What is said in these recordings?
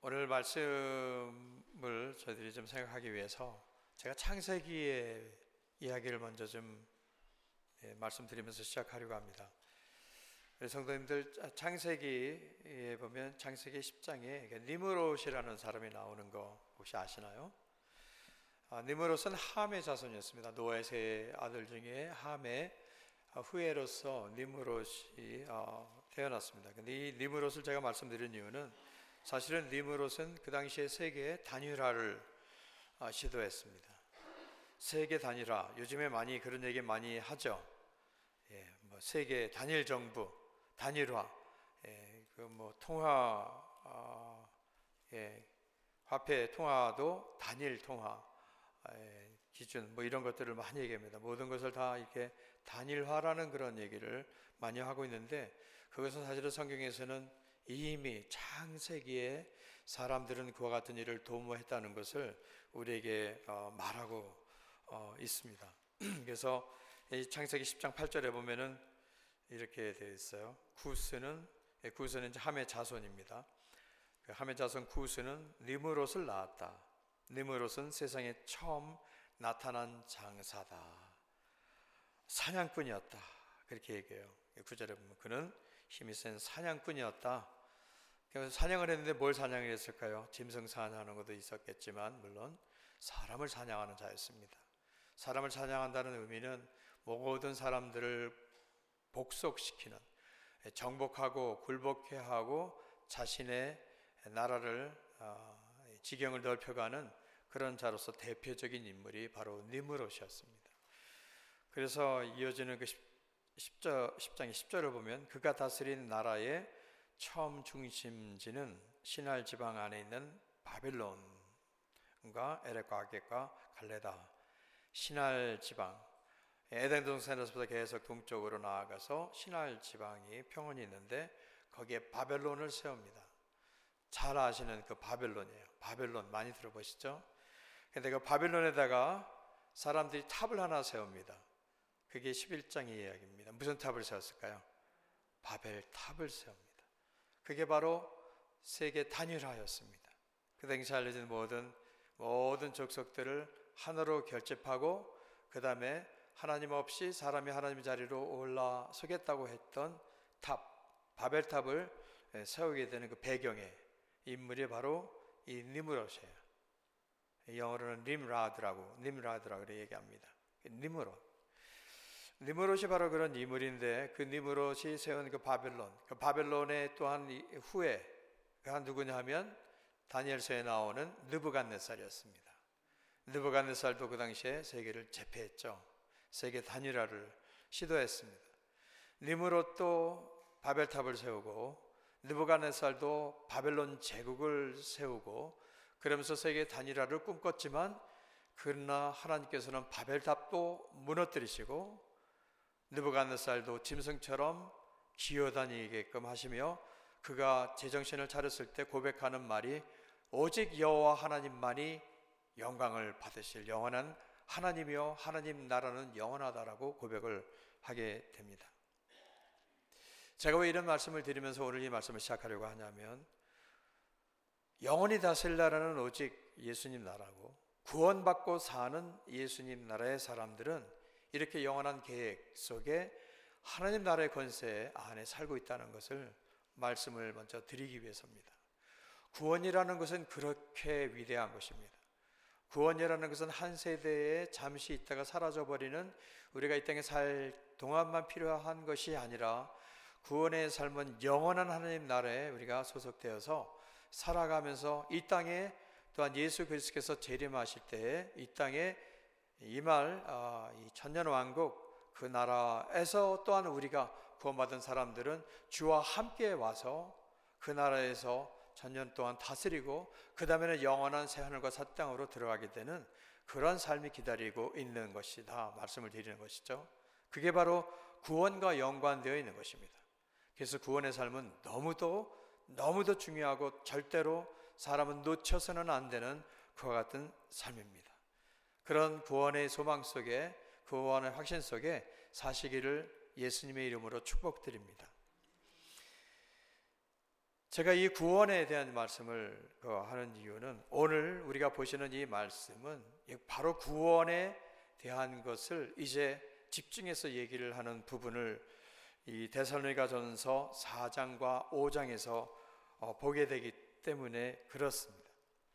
오늘 말씀을 저희들이 좀 생각하기 위해서 제가 창세기의 이야기를 먼저 좀 말씀드리면서 시작하려고 합니다. 우리 성도님들, 창세기에 보면 창세기 10장에 니므롯이라는 사람이 나오는 거 혹시 아시나요? 니므롯은 함의 자손이었습니다. 노아의 세 아들 중에 함의 후예로서 니므롯이 태어났습니다. 근데 이 니므롯을 제가 말씀드린 이유는 사실은 니므롯은 그 당시에 세계 단일화를 시도했습니다. 세계 단일화, 요즘에 많이 그런 얘기 많이 하죠. 세계 단일 정부, 단일화, 통화, 화폐 통화도 단일 통화 기준, 이런 것들을 많이 얘기합니다. 모든 것을 다 이렇게 단일화라는 그런 얘기를 많이 하고 있는데, 그것은 사실은 성경에서는 이미 창세기에 사람들은 그와 같은 일을 도모했다는 것을 우리에게 말하고 있습니다. 그래서 이 창세기 10장 8절에 보면은 이렇게 되어 있어요. 구스는 이제 함의 자손입니다. 함의 자손 구스는 니므롯을 낳았다. 니므롯은 세상에 처음 나타난 장사다. 사냥꾼이었다. 그렇게 얘기해요. 9절에 보면 그는 힘이 센 사냥꾼이었다. 그래서 사냥을 했는데 뭘 사냥을 했을까요? 짐승 사냥하는 것도 있었겠지만 물론 사람을 사냥하는 자였습니다. 사람을 사냥한다는 의미는 모든 사람들을 복속시키는, 정복하고 굴복해 하고 자신의 나라를 지경을 넓혀가는 그런 자로서 대표적인 인물이 바로 니므롯이었습니다. 그래서 이어지는 그 10장의 10절을 보면 그가 다스린 나라의 처음 중심지는 시날 지방 안에 있는 바벨론과 에렉과 아겟과 갈레다. 시날 지방, 에덴 동산에서부터 계속 동쪽으로 나아가서 시날 지방이 평원이 있는데 거기에 바벨론을 세웁니다. 잘 아시는 그 바벨론이에요. 바벨론 많이 들어보시죠? 근데 그 바벨론에다가 사람들이 탑을 하나 세웁니다. 그게 11장의 이야기입니다. 무슨 탑을 세웠을까요? 바벨탑을 세웁니다. 그게 바로 세계 단일화였습니다. 그 당시 알려진 모든 족속들을 하나로 결집하고 그 다음에 하나님 없이 사람이 하나님의 자리로 올라서겠다고 했던 탑, 바벨탑을 세우게 되는 그 배경의 인물이 바로 이 니므롯이에요. 영어로는 님라드라고 얘기합니다. 니므롯이 바로 그런 인물인데, 그 니므롯이 세운 그 바벨론의 또한 후예가 누구냐 하면 다니엘서에 나오는 느부갓네살이었습니다. 느부갓네살도 그 당시에 세계를 제패했죠. 세계 단일화를 시도했습니다. 니므롯도 바벨탑을 세우고 느부갓네살도 바벨론 제국을 세우고 그러면서 세계 단일화를 꿈꿨지만, 그러나 하나님께서는 바벨탑도 무너뜨리시고 느부갓네살도 짐승처럼 기어다니게끔 하시며, 그가 제정신을 차렸을 때 고백하는 말이 오직 여호와 하나님만이 영광을 받으실 영원한 하나님이요 하나님 나라는 영원하다라고 고백을 하게 됩니다. 제가 왜 이런 말씀을 드리면서 오늘 이 말씀을 시작하려고 하냐면, 영원히 다스릴 나라는 오직 예수님 나라고 구원받고 사는 예수님 나라의 사람들은 이렇게 영원한 계획 속에 하나님 나라의 권세 안에 살고 있다는 것을 말씀을 먼저 드리기 위해서입니다. 구원이라는 것은 그렇게 위대한 것입니다. 구원이라는 것은 한 세대에 잠시 있다가 사라져버리는, 우리가 이 땅에 살 동안만 필요한 것이 아니라 구원의 삶은 영원한 하나님 나라에 우리가 소속되어서 살아가면서 이 땅에 또한 예수 그리스도께서 재림하실 때에 이 땅에 임할 이 천년왕국 그 나라에서 또한 우리가 구원받은 사람들은 주와 함께 와서 그 나라에서 천년 동안 다스리고 그 다음에는 영원한 새하늘과 새 땅으로 들어가게 되는 그런 삶이 기다리고 있는 것이다 말씀을 드리는 것이죠. 그게 바로 구원과 연관되어 있는 것입니다. 그래서 구원의 삶은 너무도 중요하고 절대로 사람은 놓쳐서는 안 되는 그와 같은 삶입니다. 그런 구원의 소망 속에, 구원의 확신 속에 사시기를 예수님의 이름으로 축복드립니다. 제가 이 구원에 대한 말씀을 하는 이유는 오늘 우리가 보시는 이 말씀은 바로 구원에 대한 것을 이제 집중해서 얘기를 하는 부분을 이 데살로니가전서 4장과 5장에서 보게 되기 때문에 그렇습니다.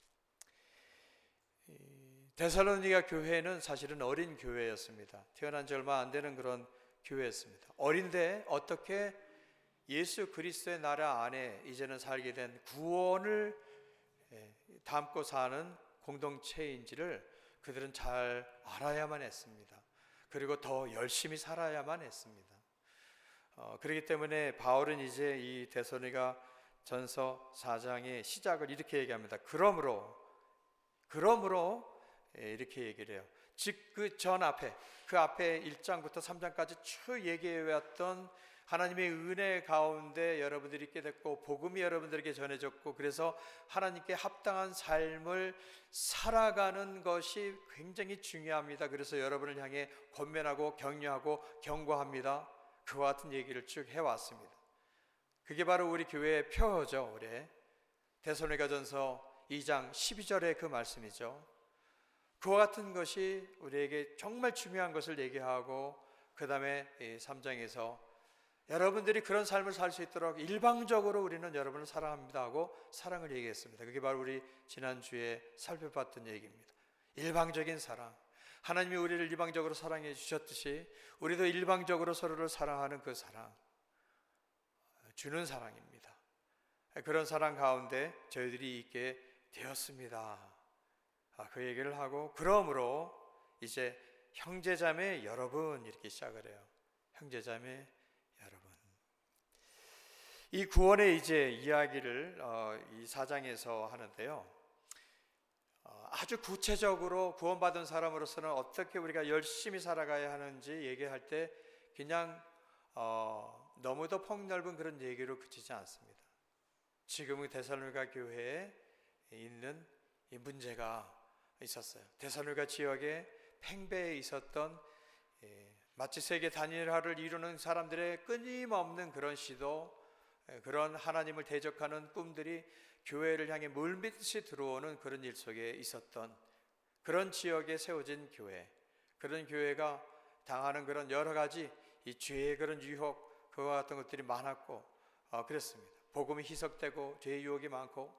데살로니가 교회는 사실은 어린 교회였습니다. 태어난 지 얼마 안 되는 그런 교회였습니다. 어린데 어떻게 예수 그리스도의 나라 안에 이제는 살게 된 구원을 담고 사는 공동체인지를 그들은 잘 알아야만 했습니다. 그리고 더 열심히 살아야만 했습니다. 그렇기 때문에 바울은 이제 이 데살로니가 전서 4장의 시작을 이렇게 얘기합니다. 그러므로 이렇게 얘기를 해요. 즉 그 전 앞에, 그 앞에 1장부터 3장까지 쭉 얘기해왔던 하나님의 은혜 가운데 여러분들이 있게 됐고 복음이 여러분들에게 전해졌고 그래서 하나님께 합당한 삶을 살아가는 것이 굉장히 중요합니다. 그래서 여러분을 향해 권면하고 격려하고 경고합니다. 그와 같은 얘기를 쭉 해왔습니다. 그게 바로 우리 교회의 표어죠. 올해 데살로니가전서 2장 12절의 그 말씀이죠. 그와 같은 것이 우리에게 정말 중요한 것을 얘기하고 그 다음에 3장에서 여러분들이 그런 삶을 살 수 있도록 일방적으로 우리는 여러분을 사랑합니다 하고 사랑을 얘기했습니다. 그게 바로 우리 지난주에 살펴봤던 얘기입니다. 일방적인 사랑, 하나님이 우리를 일방적으로 사랑해 주셨듯이 우리도 일방적으로 서로를 사랑하는 그 사랑, 주는 사랑입니다. 그런 사랑 가운데 저희들이 있게 되었습니다. 그 얘기를 하고 그러므로 이제 형제자매 여러분 이렇게 시작을 해요. 형제자매 여러분. 이 구원의 이제 이야기를 이 4장에서 하는데요. 아주 구체적으로 구원받은 사람으로서는 어떻게 우리가 열심히 살아가야 하는지 얘기할 때 그냥 너무도 폭넓은 그런 얘기로 그치지 않습니다. 지금의 데살로니가 교회에 있는 이 문제가 있었어요. 데살로니가 지역에 팽배에 있었던 마치 세계 단일화를 이루는 사람들의 끊임없는 그런 시도, 그런 하나님을 대적하는 꿈들이 교회를 향해 물밀듯이 들어오는 그런 일 속에 있었던 그런 지역에 세워진 교회, 그런 교회가 당하는 그런 여러 가지 이 죄의 그런 유혹, 그와 같은 것들이 많았고 그랬습니다. 복음이 희석되고 죄의 유혹이 많고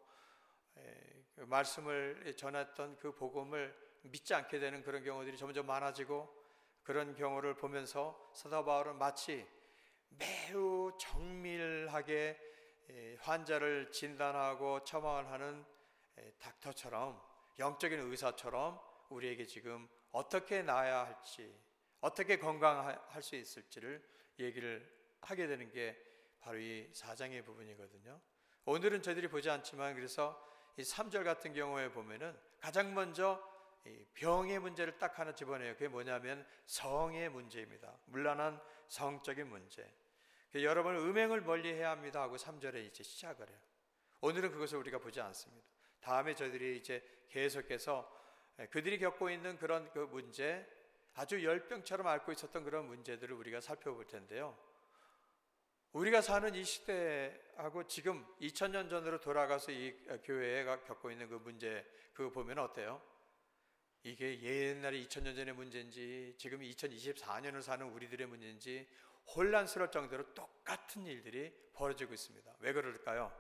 말씀을 전했던 그 복음을 믿지 않게 되는 그런 경우들이 점점 많아지고 그런 경우를 보면서 사도 바울은 마치 매우 정밀하게 환자를 진단하고 처방을 하는 닥터처럼 영적인 의사처럼 우리에게 지금 어떻게 나아야 할지 어떻게 건강할 수 있을지를 얘기를 하게 되는 게 바로 이 4장의 부분이거든요. 오늘은 저희들이 보지 않지만 그래서 이 3절 같은 경우에 보면은 가장 먼저 이 병의 문제를 딱 하나 집어내요. 그게 뭐냐면 성의 문제입니다. 문란한 성적인 문제. 여러분 음행을 멀리해야 합니다 하고 3절에 이제 시작을 해요. 오늘은 그것을 우리가 보지 않습니다. 다음에 저희들이 이제 계속해서 그들이 겪고 있는 그런 그 문제, 아주 열병처럼 앓고 있었던 그런 문제들을 우리가 살펴볼 텐데요. 우리가 사는 이 시대하고 지금 2000년 전으로 돌아가서 이 교회가 겪고 있는 그 문제 그거 보면 어때요? 이게 옛날에 2000년 전의 문제인지 지금 2024년을 사는 우리들의 문제인지 혼란스러울 정도로 똑같은 일들이 벌어지고 있습니다. 왜 그럴까요?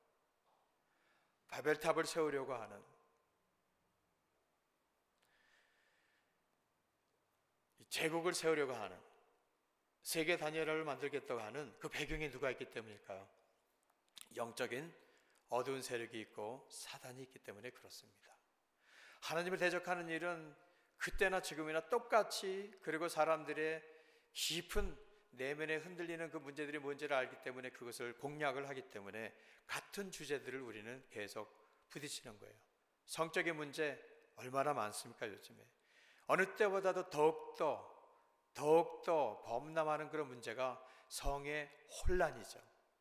바벨탑을 세우려고 하는 제국을 세우려고 하는 세계 단일화를 만들겠다고 하는 그 배경에 누가 있기 때문일까요? 영적인 어두운 세력이 있고 사단이 있기 때문에 그렇습니다. 하나님을 대적하는 일은 그때나 지금이나 똑같이 그리고 사람들의 깊은 내면에 흔들리는 그 문제들이 뭔지를 알기 때문에 그것을 공략을 하기 때문에 같은 주제들을 우리는 계속 부딪히는 거예요. 성적인 문제 얼마나 많습니까 요즘에. 어느 때보다도 더욱더 범람하는 그런 문제가 성의 혼란이죠.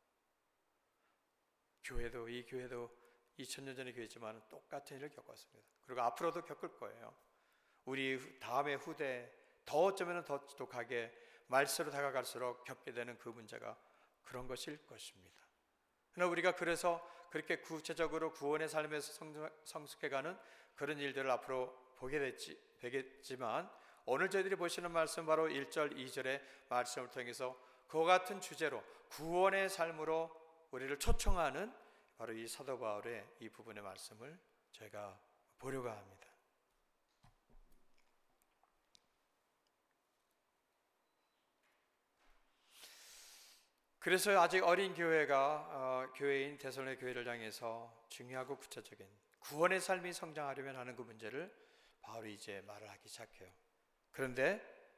이 교회도 2000년 전의 교회지만 똑같은 일을 겪었습니다. 그리고 앞으로도 겪을 거예요. 우리 다음의 후대 더 어쩌면 더 지독하게 말세로 다가갈수록 겪게 되는 그 문제가 그런 것일 것입니다. 그러나 우리가 그래서 그렇게 구체적으로 구원의 삶에서 성숙해가는 그런 일들을 앞으로 보게 되겠지만, 오늘 저희들이 보시는 말씀 바로 1절, 2절의 말씀을 통해서 그와 같은 주제로 구원의 삶으로 우리를 초청하는 바로 이 사도 바울의 이 부분의 말씀을 저희가 보려고 합니다. 그래서 아직 어린 교회가 교회인 데살로니가 교회를 향해서 중요하고 구체적인 구원의 삶이 성장하려면 하는 그 문제를 바울이 이제 말을 하기 시작해요. 그런데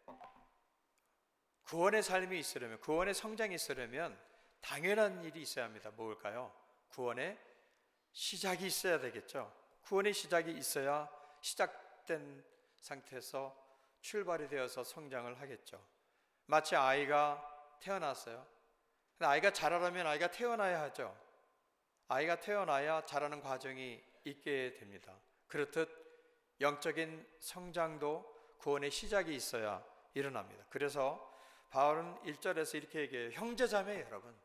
구원의 삶이 있으려면, 구원의 성장이 있으려면 당연한 일이 있어야 합니다. 뭘까요? 구원의 시작이 있어야 되겠죠. 구원의 시작이 있어야 시작된 상태에서 출발이 되어서 성장을 하겠죠. 마치 아이가 태어났어요. 근데 아이가 자라려면 아이가 태어나야 하죠. 아이가 태어나야 자라는 과정이 있게 됩니다. 그렇듯 영적인 성장도 구원의 시작이 있어야 일어납니다. 그래서 바울은 1절에서 이렇게 얘기해요. 형제자매 여러분.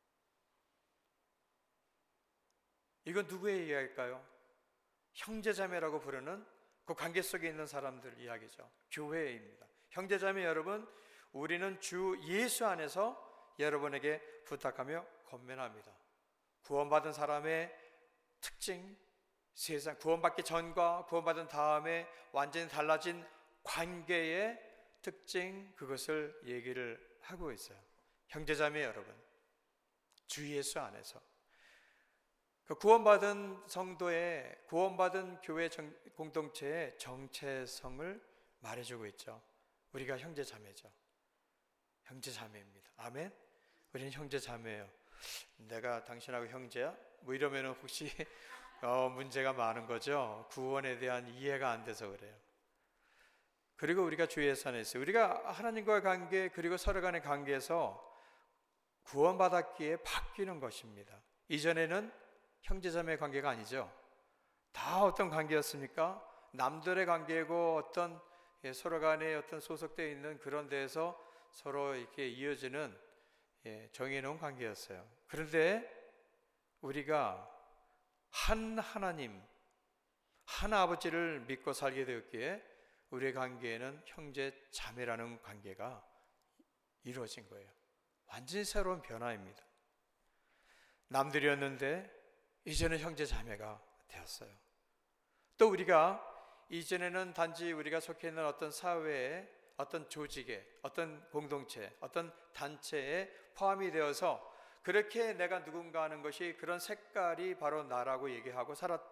이건 누구의 이야기일까요? 형제자매라고 부르는 그 관계 속에 있는 사람들 이야기죠. 교회입니다. 형제자매 여러분, 우리는 주 예수 안에서 여러분에게 부탁하며 권면합니다. 구원받은 사람의 특징, 세상 구원받기 전과 구원받은 다음에 완전히 달라진 관계의 특징, 그것을 얘기를 하고 있어요. 형제자매 여러분, 주 예수 안에서 그 구원받은 성도의, 구원받은 교회 공동체의 정체성을 말해주고 있죠. 우리가 형제자매죠. 형제자매입니다. 아멘. 우리는 형제자매예요. 내가 당신하고 형제야? 뭐 이러면 혹시 문제가 많은 거죠. 구원에 대한 이해가 안 돼서 그래요. 그리고 우리가 주 예수 안에 있어요. 우리가 하나님과의 관계, 그리고 서로 간의 관계에서 구원받았기에 바뀌는 것입니다. 이전에는 형제자매의 관계가 아니죠. 다 어떤 관계였습니까? 남들의 관계고 어떤 서로 간에 어떤 소속되어 있는 그런 데에서 서로 이렇게 이어지는 정해놓은 관계였어요. 그런데 우리가 한 하나님, 한 아버지를 믿고 살게 되었기에 우리의 관계에는 형제 자매라는 관계가 이루어진 거예요. 완전히 새로운 변화입니다. 남들이었는데 이제는 형제 자매가 되었어요. 또 우리가 이전에는 단지 우리가 속해 있는 어떤 사회에, 어떤 조직에, 어떤 공동체, 어떤 단체에 포함이 되어서 그렇게 내가 누군가 하는 것이 그런 색깔이 바로 나라고 얘기하고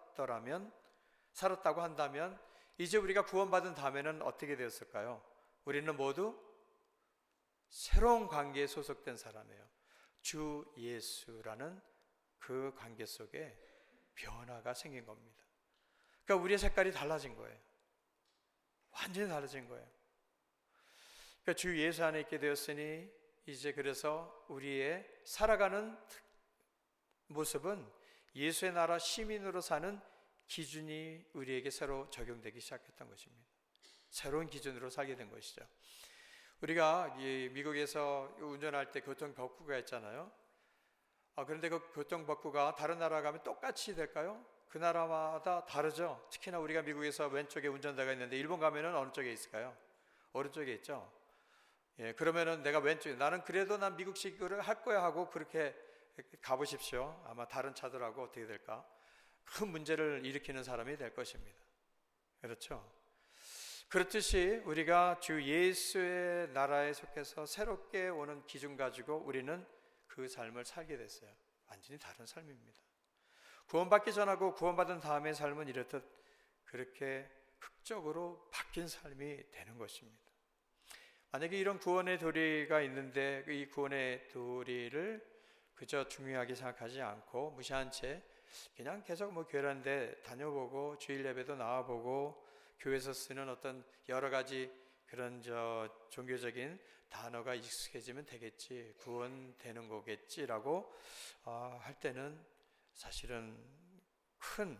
살았다고 한다면, 이제 우리가 구원받은 다음에는 어떻게 되었을까요? 우리는 모두 새로운 관계에 소속된 사람이에요. 주 예수라는 그 관계 속에 변화가 생긴 겁니다. 그러니까 우리의 색깔이 달라진 거예요. 완전히 달라진 거예요. 그러니까 주 예수 안에 있게 되었으니 이제 그래서 우리의 살아가는 모습은 예수의 나라 시민으로 사는 기준이 우리에게 새로 적용되기 시작했던 것입니다. 새로운 기준으로 살게 된 것이죠. 우리가 미국에서 운전할 때 교통법규가 있잖아요. 그런데 그 교통법규가 다른 나라 가면 똑같이 될까요? 그 나라마다 다르죠. 특히나 우리가 미국에서 왼쪽에 운전대가 있는데 일본 가면은 어느 쪽에 있을까요? 오른쪽에 있죠. 그러면은 내가 왼쪽에, 나는 그래도 난 미국식으로 할 거야 하고 그렇게 가보십시오. 아마 다른 차들하고 어떻게 될까? 큰 문제를 일으키는 사람이 될 것입니다. 그렇죠? 그렇듯이 우리가 주 예수의 나라에 속해서 새롭게 오는 기준 가지고 우리는 그 삶을 살게 됐어요. 완전히 다른 삶입니다. 구원받기 전하고 구원받은 다음의 삶은 이렇듯 그렇게 극적으로 바뀐 삶이 되는 것입니다. 만약에 이런 구원의 도리가 있는데 이 구원의 도리를 그저 중요하게 생각하지 않고 무시한 채 그냥 계속 교회라는데 다녀보고 주일 예배도 나와보고 교회에서 쓰는 어떤 여러 가지 그런 종교적인 단어가 익숙해지면 되겠지, 구원되는 거겠지라고 할 때는 사실은 큰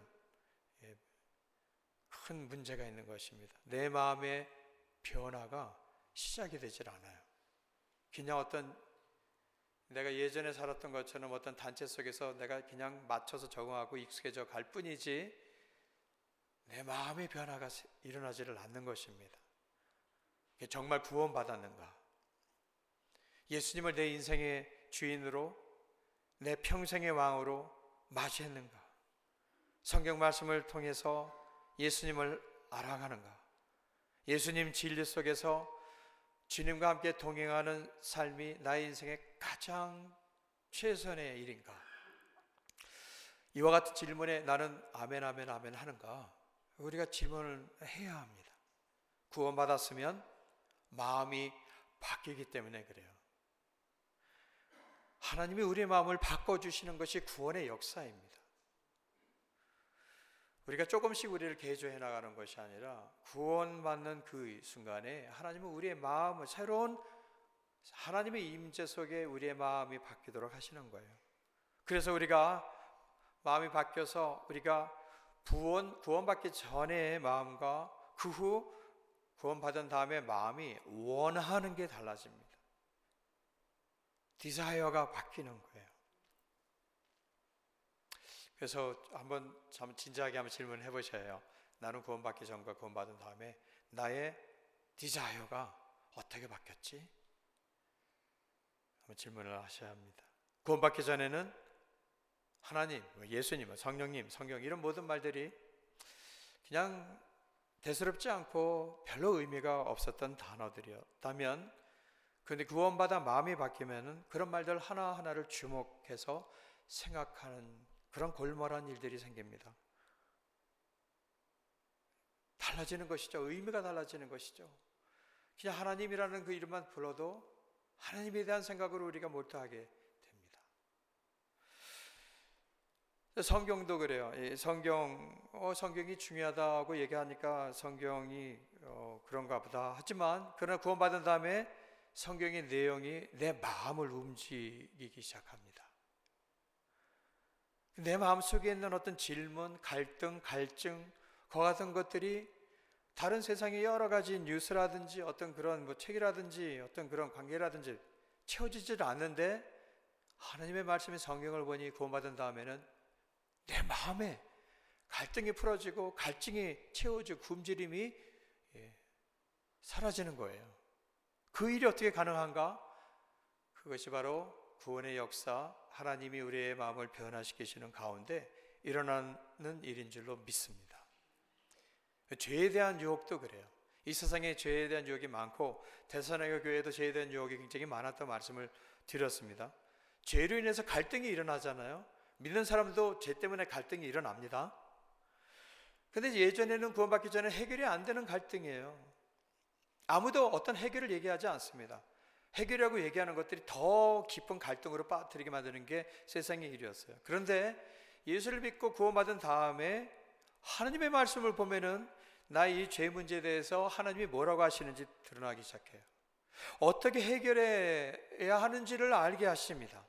문제가 있는 것입니다. 내 마음의 변화가 시작이 되질 않아요. 그냥 어떤 내가 예전에 살았던 것처럼 어떤 단체 속에서 내가 그냥 맞춰서 적응하고 익숙해져 갈 뿐이지 내 마음의 변화가 일어나지를 않는 것입니다. 정말 구원받았는가? 예수님을 내 인생의 주인으로, 내 평생의 왕으로 맞이했는가? 성경 말씀을 통해서 예수님을 알아가는가? 예수님 진리 속에서 주님과 함께 동행하는 삶이 나의 인생의 가장 최선의 일인가? 이와 같은 질문에 나는 아멘 아멘 아멘 하는가? 우리가 질문을 해야 합니다. 구원받았으면 마음이 바뀌기 때문에 그래요. 하나님이 우리의 마음을 바꿔주시는 것이 구원의 역사입니다. 우리가 조금씩 우리를 개조해 나가는 것이 아니라 구원받는 그 순간에 하나님은 우리의 마음을 새로운 하나님의 임재 속에 우리의 마음이 바뀌도록 하시는 거예요. 그래서 우리가 마음이 바뀌어서 우리가 구원받기 전의 마음과 그 후 구원받은 다음에 마음이 원하는 게 달라집니다. 디자이어가 바뀌는 거예요. 그래서 한번 참 진지하게 한번 질문해 보셔요. 나는 구원받기 전과 구원받은 다음에 나의 디자이어가 어떻게 바뀌었지? 한번 질문을 하셔야 합니다. 구원받기 전에는 하나님, 예수님, 성령님, 성경 이런 모든 말들이 그냥 대수롭지 않고 별로 의미가 없었던 단어들이었다면, 그런데 구원받아 마음이 바뀌면은 그런 말들 하나하나를 주목해서 생각하는 그런 골몰한 일들이 생깁니다. 달라지는 것이죠. 의미가 달라지는 것이죠. 그냥 하나님이라는 그 이름만 불러도 하나님에 대한 생각으로 우리가 몰두하게 됩니다. 성경도 그래요. 성경이 중요하다고 얘기하니까 성경이 그런가 보다 하지만, 그러나 구원받은 다음에 성경의 내용이 내 마음을 움직이기 시작합니다. 내 마음속에 있는 어떤 질문, 갈등, 갈증, 그와 같은 것들이 다른 세상의 여러 가지 뉴스라든지 어떤 그런 책이라든지 어떤 그런 관계라든지 채워지질 않는데, 하나님의 말씀의 성경을 보니 구원받은 다음에는 내 마음에 갈등이 풀어지고 갈증이 채워지고 굶주림이 사라지는 거예요. 그 일이 어떻게 가능한가? 그것이 바로 구원의 역사, 하나님이 우리의 마음을 변화시키시는 가운데 일어나는 일인 줄로 믿습니다. 죄에 대한 유혹도 그래요. 이 세상에 죄에 대한 유혹이 많고 데살로니가 교회도 죄에 대한 유혹이 굉장히 많았다고 말씀을 드렸습니다. 죄로 인해서 갈등이 일어나잖아요. 믿는 사람도 죄 때문에 갈등이 일어납니다. 그런데 예전에는 구원받기 전에 해결이 안 되는 갈등이에요. 아무도 어떤 해결을 얘기하지 않습니다. 해결이라고 얘기하는 것들이 더 깊은 갈등으로 빠뜨리게 만드는 게 세상의 일이었어요. 그런데 예수를 믿고 구원받은 다음에 하나님의 말씀을 보면은 나의 이 죄 문제에 대해서 하나님이 뭐라고 하시는지 드러나기 시작해요. 어떻게 해결해야 하는지를 알게 하십니다.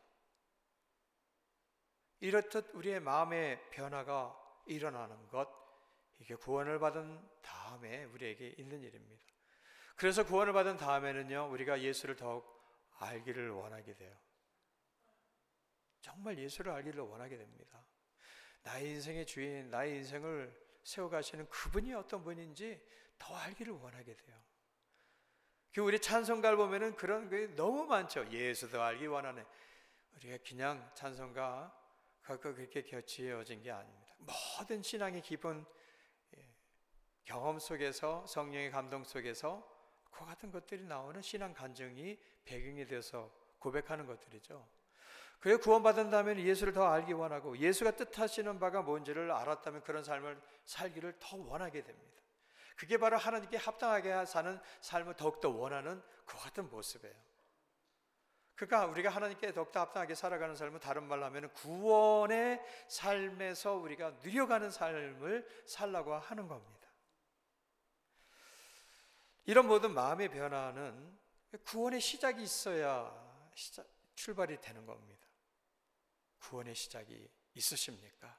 이렇듯 우리의 마음의 변화가 일어나는 것, 이게 구원을 받은 다음에 우리에게 있는 일입니다. 그래서 구원을 받은 다음에는요, 우리가 예수를 더욱 알기를 원하게 돼요. 정말 예수를 알기를 원하게 됩니다. 나의 인생의 주인, 나의 인생을 세워가시는 그분이 어떤 분인지 더 알기를 원하게 돼요. 우리 찬송가를 보면은 그런 게 너무 많죠. 예수도 알기 원하네. 우리가 그냥 찬송가 그렇게 지어진 게 아닙니다. 모든 신앙의 깊은 경험 속에서, 성령의 감동 속에서 그 같은 것들이 나오는 신앙 간증이 배경이 되어서 고백하는 것들이죠. 그래서 구원받은 다음에 예수를 더 알기 원하고, 예수가 뜻하시는 바가 뭔지를 알았다면 그런 삶을 살기를 더 원하게 됩니다. 그게 바로 하나님께 합당하게 사는 삶을 더욱더 원하는 그 같은 모습이에요. 그러니까 우리가 하나님께 더욱더 합당하게 살아가는 삶은 다른 말로 하면 구원의 삶에서 우리가 누려가는 삶을 살라고 하는 겁니다. 이런 모든 마음의 변화는 구원의 시작이 있어야 출발이 되는 겁니다. 구원의 시작이 있으십니까?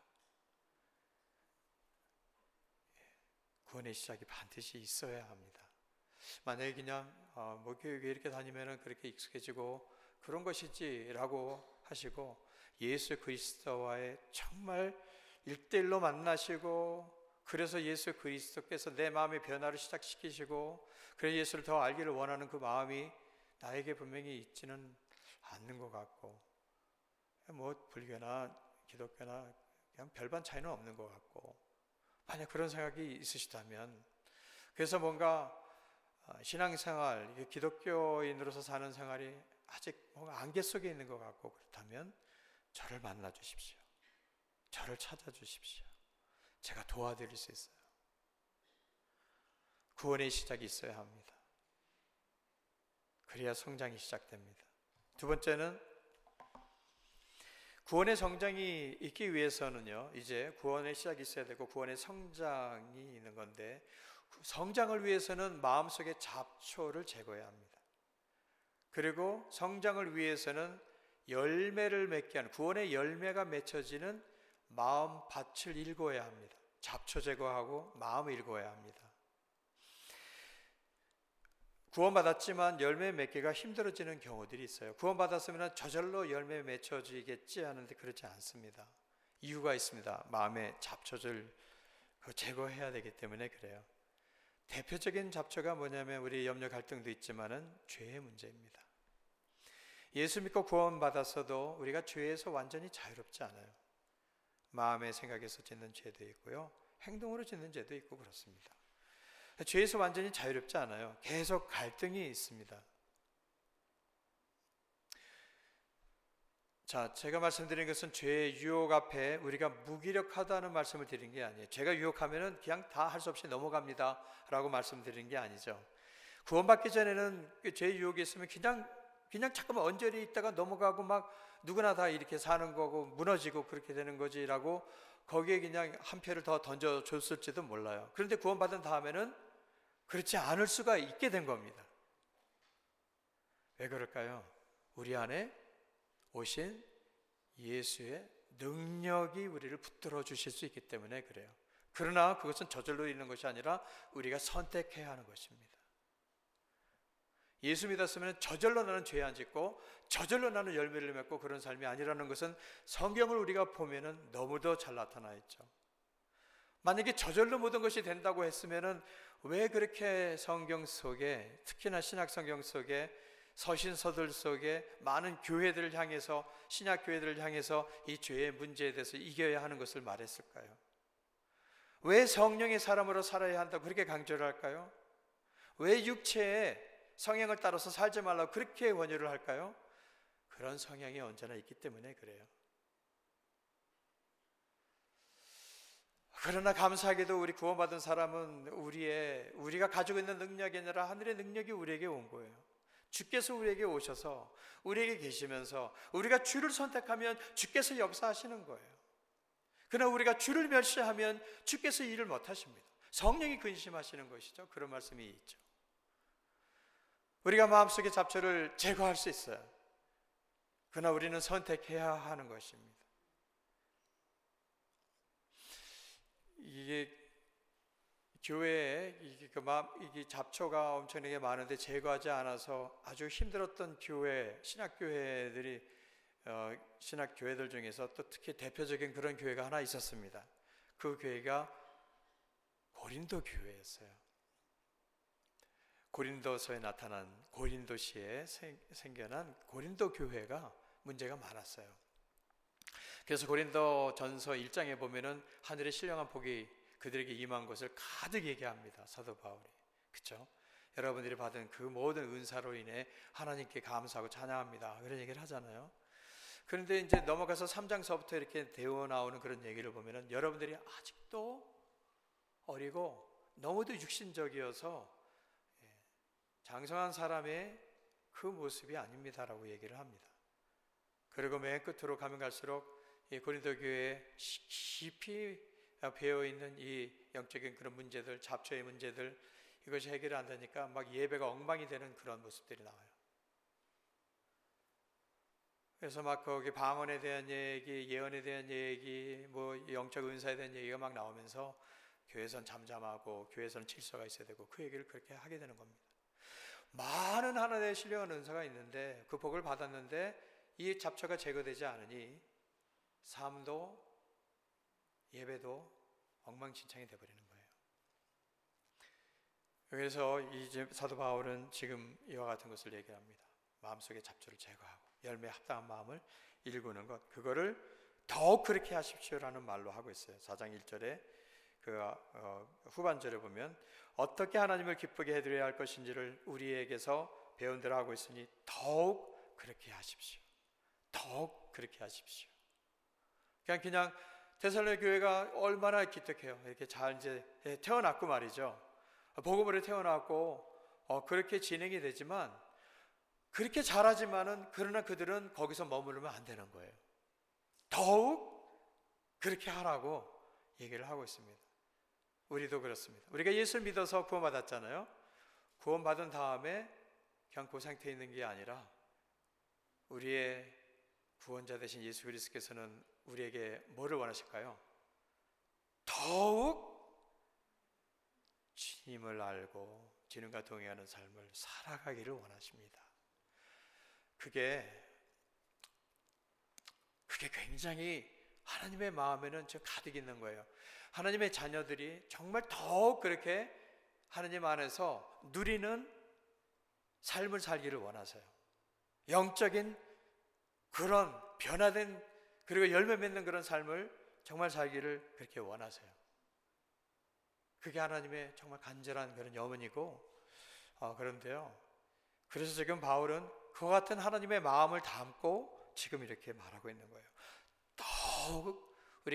구원의 시작이 반드시 있어야 합니다. 만약에 그냥 교회 이렇게 다니면 그렇게 익숙해지고 그런 것이지라고 하시고 예수 그리스도와의 정말 일대일로 만나시고 그래서 예수 그리스도께서 내 마음의 변화를 시작시키시고 그래서 예수를 더 알기를 원하는 그 마음이 나에게 분명히 있지는 않는 것 같고 뭐 불교나 기독교나 그냥 별반 차이는 없는 것 같고 만약 그런 생각이 있으시다면 그래서 뭔가 신앙생활, 기독교인으로서 사는 생활이 아직 뭔가 안개 속에 있는 것 같고 그렇다면 저를 만나 주십시오. 저를 찾아 주십시오. 제가 도와드릴 수 있어요. 구원의 시작이 있어야 합니다. 그래야 성장이 시작됩니다. 두 번째는 구원의 성장이 있기 위해서는요, 이제 구원의 시작이 있어야 되고 구원의 성장이 있는 건데 성장을 위해서는 마음속의 잡초를 제거해야 합니다. 그리고 성장을 위해서는 열매를 맺게 하는 구원의 열매가 맺혀지는 마음밭을 일궈야 합니다. 잡초 제거하고 마음을 일궈야 합니다. 구원받았지만 열매 맺기가 힘들어지는 경우들이 있어요. 구원받았으면 저절로 열매 맺혀지겠지 하는데 그렇지 않습니다. 이유가 있습니다. 마음의 잡초를 제거해야 되기 때문에 그래요. 대표적인 잡초가 뭐냐면 우리 염려 갈등도 있지만은 죄의 문제입니다. 예수 믿고 구원받았어도 우리가 죄에서 완전히 자유롭지 않아요. 마음의 생각에서 짓는 죄도 있고요. 행동으로 짓는 죄도 있고 그렇습니다. 죄에서 완전히 자유롭지 않아요. 계속 갈등이 있습니다. 자, 제가 말씀드린 것은 죄의 유혹 앞에 우리가 무기력하다는 말씀을 드린 게 아니에요. 죄가 유혹하면은 그냥 다 할 수 없이 넘어갑니다 라고 말씀드린 게 아니죠. 구원받기 전에는 죄의 유혹이 있으면 그냥 잠깐만 언저리 있다가 넘어가고 막 누구나 다 이렇게 사는 거고 무너지고 그렇게 되는 거지라고 거기에 그냥 한 표를 더 던져줬을지도 몰라요. 그런데 구원받은 다음에는 그렇지 않을 수가 있게 된 겁니다. 왜 그럴까요? 우리 안에 오신 예수의 능력이 우리를 붙들어 주실 수 있기 때문에 그래요. 그러나 그것은 저절로 있는 것이 아니라 우리가 선택해야 하는 것입니다. 예수 믿었으면 저절로 나는 죄 안 짓고 저절로 나는 열매를 맺고 그런 삶이 아니라는 것은 성경을 우리가 보면은 너무도 잘 나타나 있죠. 만약에 저절로 모든 것이 된다고 했으면은 왜 그렇게 성경 속에 특히나 신약 성경 속에 서신서들 속에 많은 교회들을 향해서 신약 교회들을 향해서 이 죄의 문제에 대해서 이겨야 하는 것을 말했을까요? 왜 성령의 사람으로 살아야 한다고 그렇게 강조를 할까요? 왜 육체의 성향을 따라서 살지 말라고 그렇게 권유를 할까요? 그런 성향이 언제나 있기 때문에 그래요. 그러나 감사하게도 우리 구원받은 사람은 우리가 가지고 있는 능력이 아니라 하늘의 능력이 우리에게 온 거예요. 주께서 우리에게 오셔서 우리에게 계시면서 우리가 주를 선택하면 주께서 역사하시는 거예요. 그러나 우리가 주를 멸시하면 주께서 일을 못하십니다. 성령이 근심하시는 것이죠. 그런 말씀이 있죠. 우리가 마음속의 잡초를 제거할 수 있어요. 그러나 우리는 선택해야 하는 것입니다. 이게 교회에 이게 잡초가 엄청나게 많은데 제거하지 않아서 아주 힘들었던 신학교회들 중에서 또 특히 대표적인 그런 교회가 하나 있었습니다. 그 교회가 고린도 교회였어요. 고린도서에 나타난 고린도시에 생겨난 고린도 교회가 문제가 많았어요. 그래서 고린도 전서 1장에 보면은 하늘의 신령한 복이 그들에게 임한 것을 가득 얘기합니다. 사도 바울이. 그렇죠? 여러분들이 받은 그 모든 은사로 인해 하나님께 감사하고 찬양합니다. 그런 얘기를 하잖아요. 그런데 이제 넘어가서 3장서부터 이렇게 되어 나오는 그런 얘기를 보면은 여러분들이 아직도 어리고 너무도 육신적이어서 장성한 사람의 그 모습이 아닙니다라고 얘기를 합니다. 그리고 맨 끝으로 가면 갈수록 이 고린도 교회에 깊이 배어있는 이 영적인 그런 문제들, 잡초의 문제들, 이것이 해결이 안 되니까 막 예배가 엉망이 되는 그런 모습들이 나와요. 그래서 막 거기 방언에 대한 얘기, 예언에 대한 얘기, 뭐 영적 은사에 대한 얘기가 막 나오면서 교회에서는 잠잠하고 교회에서는 질서가 있어야 되고 그 얘기를 그렇게 하게 되는 겁니다. 많은 하나님의 신령한 은사가 있는데 그 복을 받았는데 이 잡초가 제거되지 않으니 삶도 예배도 엉망진창이 되어버리는 거예요. 그래서 이제 사도 바울은 지금 이와 같은 것을 얘기합니다. 마음속의 잡초를 제거하고 열매에 합당한 마음을 일구는 것, 그거를 더욱 그렇게 하십시오라는 말로 하고 있어요. 4장 1절에 후반절에 보면 어떻게 하나님을 기쁘게 해드려야 할 것인지를 우리에게서 배운 대로 하고 있으니 더욱 그렇게 하십시오. 더욱 그렇게 하십시오. 그냥 데살로니가 교회가 얼마나 기특해요. 이렇게 잘 이제 태어났고 말이죠. 복음으로 태어났고 그렇게 진행이 되지만 그렇게 잘하지만은 그러나 그들은 거기서 머무르면 안 되는 거예요. 더욱 그렇게 하라고 얘기를 하고 있습니다. 우리도 그렇습니다. 우리가 예수를 믿어서 구원받았잖아요. 구원받은 다음에 그냥 그 상태에 있는 게 아니라 우리의 구원자 되신 예수 그리스도께서는 우리에게 뭐를 원하실까요? 더욱 주님을 알고 주님과 동행하는 삶을 살아가기를 원하십니다. 그게 굉장히 하나님의 마음에는 저 가득 있는 거예요. 하나님의 자녀들이 정말 더욱 그렇게 하나님 안에서 누리는 삶을 살기를 원하세요. 영적인 그런 변화된 그리고 열매 맺는 그런 삶을 정말 살기를 그렇게 원하세요. 그게 하나님의 정말 간절한 그런 염원이고 그런데요. 그래서 지금 바울은 그와 같은 하나님의 마음을 담고 지금 이렇게 말하고 있는 거예요. 더욱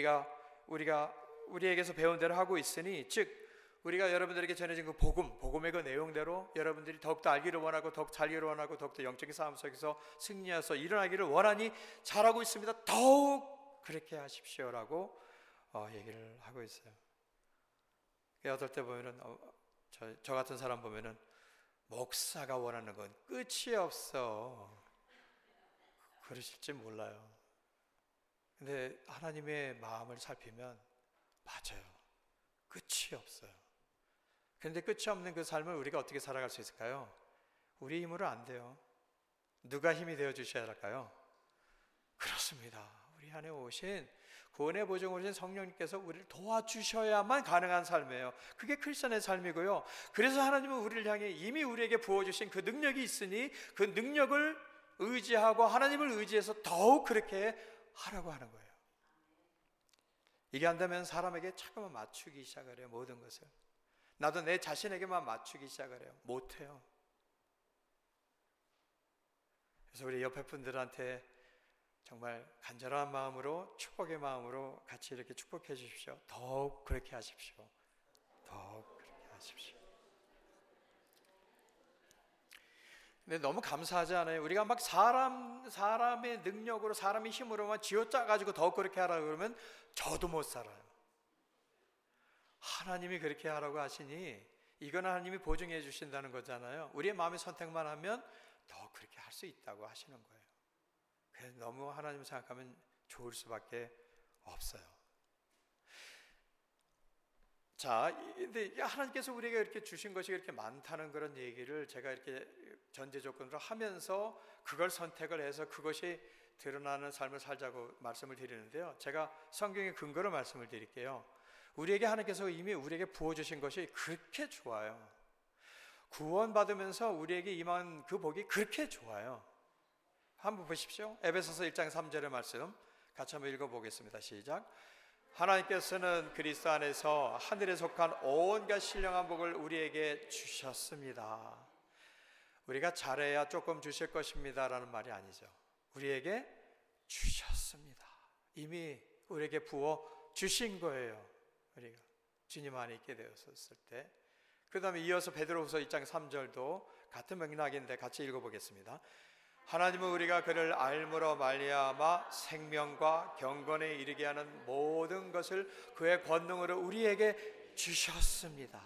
우리에게서 배운 대로 하고 있으니, 즉 우리가 여러분들에게 전해진 그 복음의 그 내용대로 여러분들이 더욱더 알기를 원하고 더욱 살기를 원하고 더욱더 영적인 싸움 속에서 승리해서 일어나기를 원하니 잘하고 있습니다. 더욱 그렇게 하십시오라고 얘기를 하고 있어요. 어떨 때 보면은 저 같은 사람 보면은 목사가 원하는 건 끝이 없어. 그러실지 몰라요. 근데 하나님의 마음을 살피면 맞아요. 끝이 없어요. 그런데 끝이 없는 그 삶을 우리가 어떻게 살아갈 수 있을까요? 우리 힘으로 안 돼요. 누가 힘이 되어 주셔야 할까요? 그렇습니다. 우리 안에 오신 구원의 보증 오신 성령님께서 우리를 도와주셔야만 가능한 삶이에요. 그게 크리스천의 삶이고요. 그래서 하나님은 우리를 향해 이미 우리에게 부어주신 그 능력이 있으니 그 능력을 의지하고 하나님을 의지해서 더욱 그렇게 하라고 하는 거예요. 이게 안 되면 사람에게 자꾸만 맞추기 시작을 해요. 모든 것을. 나도 내 자신에게만 맞추기 시작을 해요. 못해요. 그래서 우리 옆에 분들한테 정말 간절한 마음으로 축복의 마음으로 같이 이렇게 축복해 주십시오. 더욱 그렇게 하십시오. 더욱 그렇게 하십시오. 근데 너무 감사하지 않아요? 우리가 막 사람의 능력으로 사람의 힘으로만 쥐어짜 가지고 더욱 그렇게 하라고 그러면 저도 못 살아요. 하나님이 그렇게 하라고 하시니 이건 하나님이 보증해 주신다는 거잖아요. 우리의 마음의 선택만 하면 더 그렇게 할 수 있다고 하시는 거예요. 그래서 너무 하나님을 생각하면 좋을 수밖에 없어요. 자, 근데 하나님께서 우리에게 이렇게 주신 것이 이렇게 많다는 그런 얘기를 제가 이렇게 전제 조건으로 하면서 그걸 선택을 해서 그것이 드러나는 삶을 살자고 말씀을 드리는데요. 제가 성경의 근거로 말씀을 드릴게요. 우리에게 하나님께서 이미 우리에게 부어주신 것이 그렇게 좋아요. 구원받으면서 우리에게 임한 그 복이 그렇게 좋아요. 한번 보십시오. 에베소서 1장 3절의 말씀 같이 한번 읽어보겠습니다. 시작. 하나님께서는 그리스도 안에서 하늘에 속한 온갖 신령한 복을 우리에게 주셨습니다. 우리가 잘해야 조금 주실 것입니다 라는 말이 아니죠. 우리에게 주셨습니다. 이미 우리에게 부어 주신 거예요. 우리가 주님 안에 있게 되었을 때. 그 다음에 이어서 베드로후서 2장 3절도 같은 맥락인데 같이 읽어보겠습니다. 하나님은 우리가 그를 알므로 말미암아 생명과 경건에 이르게 하는 모든 것을 그의 권능으로 우리에게 주셨습니다.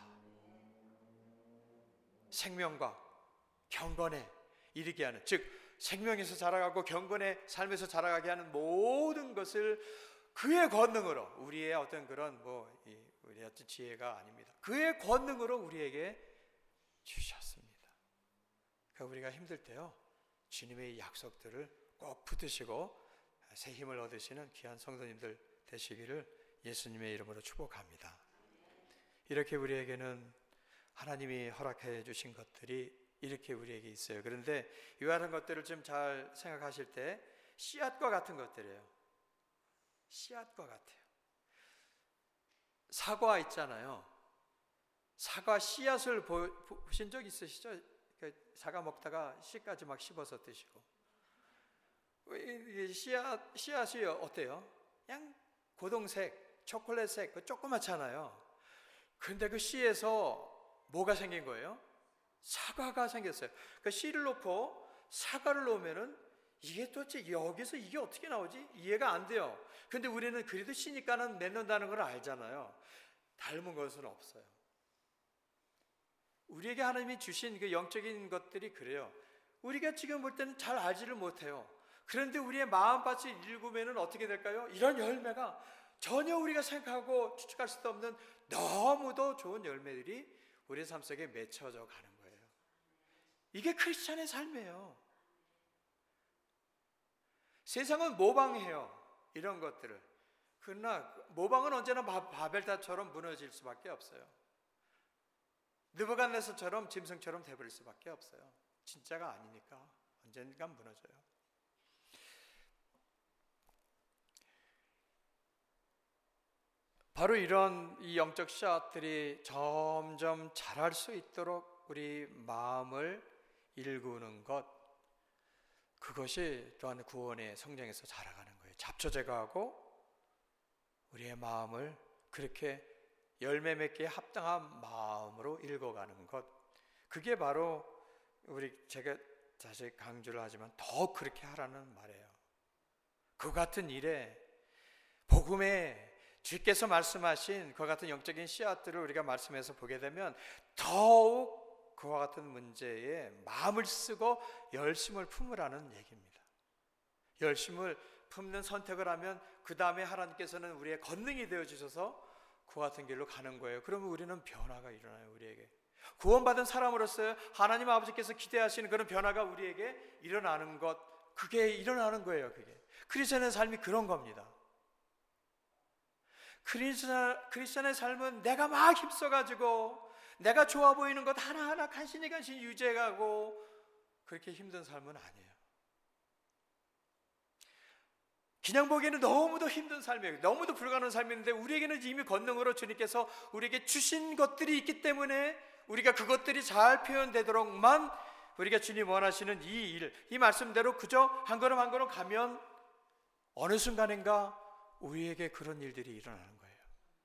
생명과 경건에 이르게 하는, 즉 생명에서 자라가고 경건의 삶에서 자라가게 하는 모든 것을 그의 권능으로, 우리의 어떤 그런 우리의 어떤 지혜가 아닙니다. 그의 권능으로 우리에게 주셨습니다. 그러니까 우리가 힘들 때요, 주님의 약속들을 꼭 붙드시고 새 힘을 얻으시는 귀한 성도님들 되시기를 예수님의 이름으로 축복합니다. 이렇게 우리에게는 하나님이 허락해 주신 것들이 이렇게 우리에게 있어요. 그런데 이 같은 것들을 좀 잘 생각하실 때 씨앗과 같은 것들이에요. 씨앗과 같아요. 사과 있잖아요. 사과 씨앗을 보신 적 있으시죠? 사과 먹다가 씨까지 막 씹어서 드시고. 씨앗이 어때요? 그냥 고동색, 초콜릿색, 조그맣잖아요. 그런데 그 씨에서 뭐가 생긴 거예요? 사과가 생겼어요. 그 씨를 놓고 사과를 놓으면은 이게 도대체 여기서 이게 어떻게 나오지? 이해가 안 돼요. 근데 우리는 그래도 씨니까는 맺는다는 걸 알잖아요. 닮은 것은 없어요. 우리에게 하나님이 주신 그 영적인 것들이 그래요. 우리가 지금 볼 때는 잘 알지를 못해요. 그런데 우리의 마음밭을 읽으면 어떻게 될까요? 이런 열매가 전혀 우리가 생각하고 추측할 수도 없는 너무도 좋은 열매들이 우리의 삶 속에 맺혀져 가는 거예요. 이게 크리스찬의 삶이에요. 세상은 모방해요, 이런 것들을. 그러나 모방은 언제나 바벨탑처럼 무너질 수밖에 없어요. 느부갓네살처럼 짐승처럼 돼버릴 수밖에 없어요. 진짜가 아니니까 언젠간 무너져요. 바로 이런 이 영적 씨앗들이 점점 자랄 수 있도록 우리 마음을 일구는 것, 그것이 또한 구원의 성장에서 자라가는 거예요. 잡초 제거하고 우리의 마음을 그렇게 열매 맺기에 합당한 마음으로 읽어가는 것, 그게 바로 제가 다시 강조를 하지만 더 그렇게 하라는 말이에요. 그 같은 일에 복음에 주께서 말씀하신 그 같은 영적인 씨앗들을 우리가 말씀해서 보게 되면 더욱 그와 같은 문제에 마음을 쓰고 열심을 품으라는 얘기입니다. 열심을 품는 선택을 하면 그 다음에 하나님께서는 우리의 권능이 되어주셔서 그와 같은 길로 가는 거예요. 그러면 우리는 변화가 일어나요. 우리에게 구원받은 사람으로서 하나님 아버지께서 기대하시는 그런 변화가 우리에게 일어나는 것, 그게 일어나는 거예요. 그게 크리스천의 삶이 그런 겁니다. 크리스천의 삶은 내가 막 힘써가지고 내가 좋아 보이는 것 하나하나 간신히 유지해가고 그렇게 힘든 삶은 아니에요. 그냥 보기에는 너무도 힘든 삶이에요. 너무도 불가능한 삶인데 우리에게는 이미 권능으로 주님께서 우리에게 주신 것들이 있기 때문에 우리가 그것들이 잘 표현되도록만 우리가 주님 원하시는 이 일, 이 말씀대로 그저 한 걸음 한 걸음 가면 어느 순간인가 우리에게 그런 일들이 일어나는 거예요.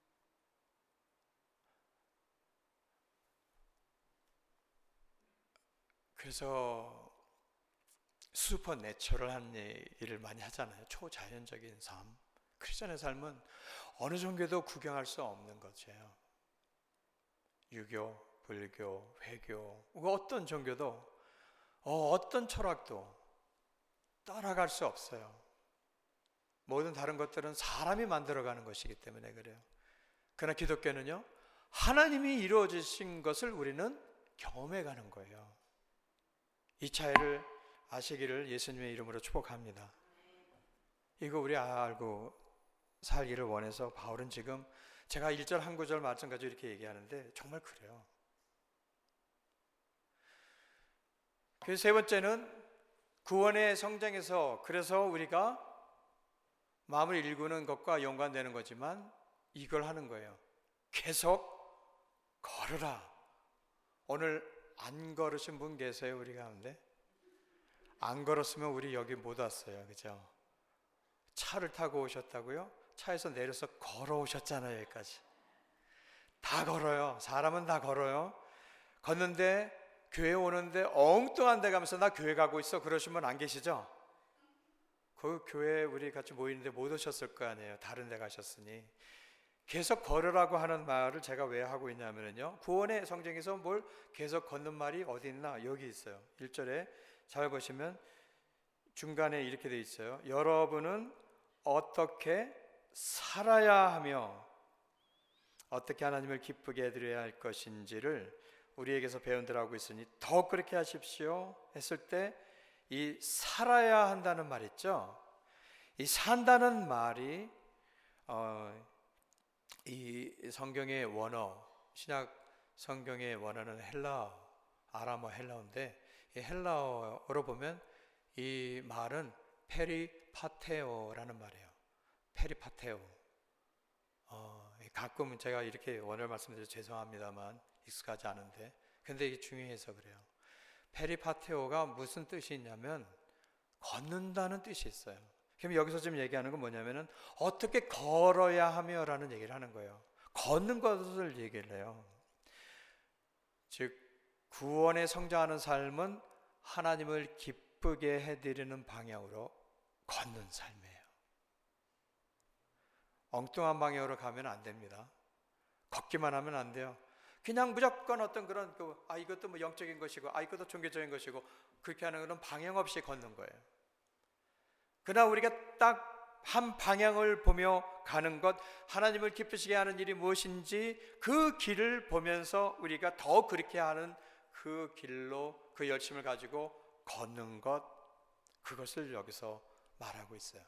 그래서 슈퍼내처럴 한 일을 많이 하잖아요. 초자연적인 삶. 크리스천의 삶은 어느 종교도 구경할 수 없는 것이에요. 유교, 불교, 회교, 어떤 종교도 어떤 철학도 따라갈 수 없어요. 모든 다른 것들은 사람이 만들어가는 것이기 때문에 그래요. 그러나 기독교는요, 하나님이 이루어지신 것을 우리는 경험해가는 거예요. 이 차이를 아시기를 예수님의 이름으로 축복합니다. 이거 우리 알고 살기를 원해서 바울은 지금 제가 1절 한 구절 마찬가지로 이렇게 얘기하는데 정말 그래요. 그래서 세 번째는 구원의 성장에서, 그래서 우리가 마음을 일구는 것과 연관되는 거지만 이걸 하는 거예요. 계속 걸으라. 오늘 안 걸으신 분 계세요? 우리 가운데? 안 걸었으면 우리 여기 못 왔어요. 그죠? 차를 타고 오셨다고요? 차에서 내려서 걸어오셨잖아요. 여기까지 다 걸어요. 사람은 다 걸어요. 걷는데 교회 오는데 엉뚱한 데 가면서 나 교회 가고 있어 그러신 분 안 계시죠? 그 교회 우리 같이 모이는데 못 오셨을 거 아니에요. 다른 데 가셨으니. 계속 걸으라고 하는 말을 제가 왜 하고 있냐면요, 구원의 성경에서 뭘 계속 걷는 말이 어디 있나? 여기 있어요. 1절에 잘 보시면 중간에 이렇게 돼 있어요. 여러분은 어떻게 살아야 하며 어떻게 하나님을 기쁘게 해드려야 할 것인지를 우리에게서 배운들하고 있으니 더욱 그렇게 하십시오 했을 때 이 살아야 한다는 말 있죠. 이 산다는 말이 이 성경의 원어, 신약 성경의 원어는 헬라어, 아람어 헬라어인데 이 헬라어로 보면 이 말은 페리파테오라는 말이에요. 페리파테오. 가끔 제가 이렇게 원어를 말씀드려서 죄송합니다만 익숙하지 않은데, 근데 이게 중요해서 그래요. 페리파테오가 무슨 뜻이 있냐면 걷는다는 뜻이 있어요. 그럼 여기서 지금 얘기하는 건 뭐냐면은 어떻게 걸어야 하며라는 얘기를 하는 거예요. 걷는 것을 얘기를 해요. 즉 구원에 성장하는 삶은 하나님을 기쁘게 해드리는 방향으로 걷는 삶이에요. 엉뚱한 방향으로 가면 안 됩니다. 걷기만 하면 안 돼요. 그냥 무조건 어떤 그런 이것도 뭐 영적인 것이고 이것도 종교적인 것이고 그렇게 하는 그런 방향 없이 걷는 거예요. 그러나 우리가 딱 한 방향을 보며 가는 것, 하나님을 기쁘시게 하는 일이 무엇인지 그 길을 보면서 우리가 더 그렇게 하는 그 길로 그 열심을 가지고 걷는 것, 그것을 여기서 말하고 있어요.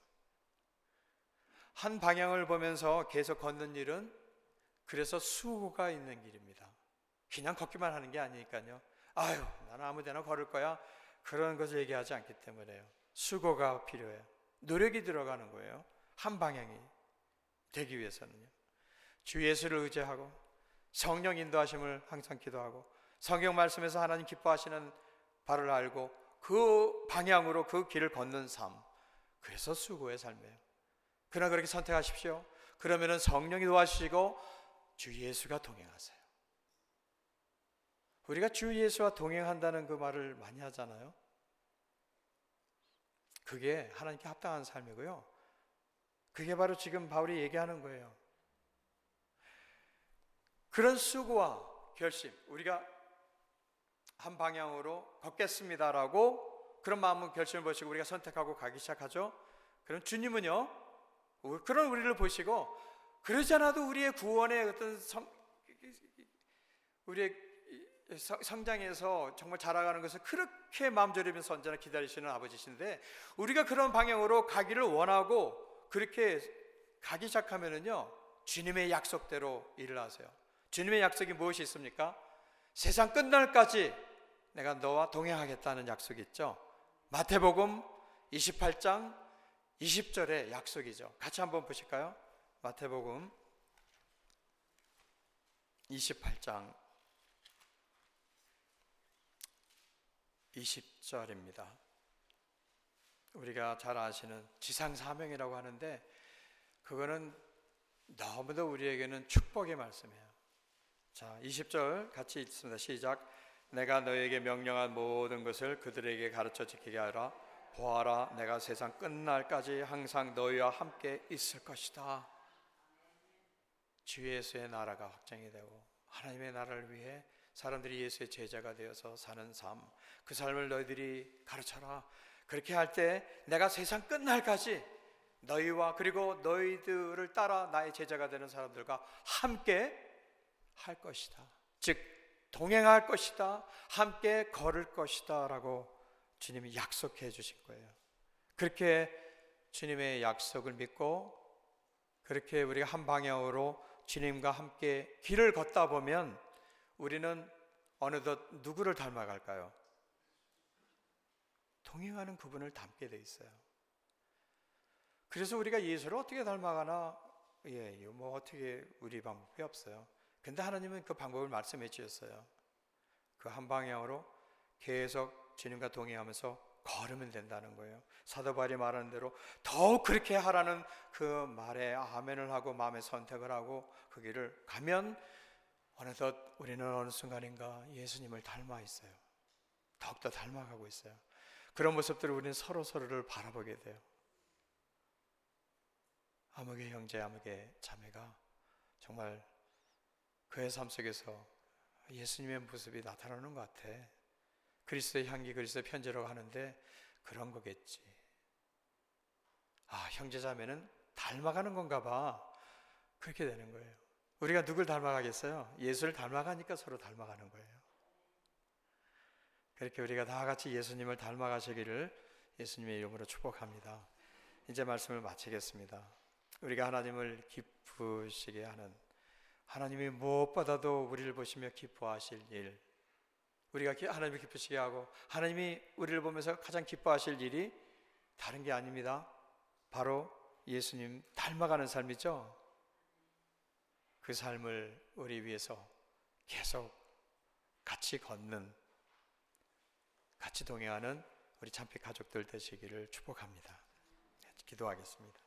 한 방향을 보면서 계속 걷는 일은 그래서 수고가 있는 길입니다. 그냥 걷기만 하는 게 아니니까요. 나는 아무 데나 걸을 거야, 그런 것을 얘기하지 않기 때문에요. 수고가 필요해요. 노력이 들어가는 거예요. 한 방향이 되기 위해서는요. 주 예수를 의지하고 성령 인도하심을 항상 기도하고 성경 말씀에서 하나님 기뻐하시는 바를 알고 그 방향으로 그 길을 걷는 삶, 그래서 수고의 삶이에요. 그러나 그렇게 선택하십시오. 그러면은 성령이 도와주시고 주 예수가 동행하세요. 우리가 주 예수와 동행한다는 그 말을 많이 하잖아요. 그게 하나님께 합당한 삶이고요. 그게 바로 지금 바울이 얘기하는 거예요. 그런 수고와 결심, 우리가 한 방향으로 걷겠습니다라고 그런 마음은 결심을 보시고 우리가 선택하고 가기 시작하죠. 그럼 주님은요, 그런 우리를 보시고 그러지 않아도 우리의 구원의 어떤 우리의 성장해서 정말 자라가는 것을 그렇게 마음 졸이면서 언제나 기다리시는 아버지신데, 우리가 그런 방향으로 가기를 원하고 그렇게 가기 시작하면은요, 주님의 약속대로 일을 하세요. 주님의 약속이 무엇이 있습니까? 세상 끝날까지 내가 너와 동행하겠다는 약속이 있죠. 마태복음 28장 20절의 약속이죠. 같이 한번 보실까요? 마태복음 28장 20절입니다. 우리가 잘 아시는 지상사명이라고 하는데 그거는 너무도 우리에게는 축복의 말씀이에요. 자, 20절 같이 읽습니다. 시작. 내가 너에게 명령한 모든 것을 그들에게 가르쳐 지키게 하라. 보아라, 내가 세상 끝날까지 항상 너희와 함께 있을 것이다. 주 예수의 나라가 확정이 되고 하나님의 나라를 위해 사람들이 예수의 제자가 되어서 사는 삶, 그 삶을 너희들이 가르쳐라. 그렇게 할 때 내가 세상 끝날까지 너희와 그리고 너희들을 따라 나의 제자가 되는 사람들과 함께 할 것이다. 즉 동행할 것이다. 함께 걸을 것이다 라고 주님이 약속해 주신 거예요. 그렇게 주님의 약속을 믿고 그렇게 우리가 한 방향으로 주님과 함께 길을 걷다 보면 우리는 어느덧 누구를 닮아갈까요? 동행하는 그분을 닮게 돼 있어요. 그래서 우리가 예수를 어떻게 닮아가나? 뭐 어떻게 우리 방법이 없어요. 근데 하나님은 그 방법을 말씀해 주셨어요. 그 한 방향으로 계속 주님과 동행하면서 걸으면 된다는 거예요. 사도 바울이 말하는 대로 더욱 그렇게 하라는 그 말에 아멘을 하고 마음의 선택을 하고 그 길을 가면 어느덧 우리는 어느 순간인가 예수님을 닮아 있어요. 더욱더 닮아가고 있어요. 그런 모습들을 우리는 서로를 바라보게 돼요. 아무개 형제, 아무개 자매가 정말 그의 삶 속에서 예수님의 모습이 나타나는 것 같아. 그리스도의 향기, 그리스도의 편지라고 하는데 그런 거겠지. 형제 자매는 닮아가는 건가 봐. 그렇게 되는 거예요. 우리가 누굴 닮아가겠어요? 예수를 닮아가니까 서로 닮아가는 거예요. 그렇게 우리가 다 같이 예수님을 닮아가시기를 예수님의 이름으로 축복합니다. 이제 말씀을 마치겠습니다. 우리가 하나님을 기쁘시게 하는, 하나님이 무엇보다도 우리를 보시며 기뻐하실 일, 우리가 하나님을 기쁘시게 하고 하나님이 우리를 보면서 가장 기뻐하실 일이 다른 게 아닙니다. 바로 예수님 닮아가는 삶이죠. 그 삶을 우리 위해서 계속 같이 걷는, 같이 동행하는 우리 참빛 가족들 되시기를 축복합니다. 기도하겠습니다.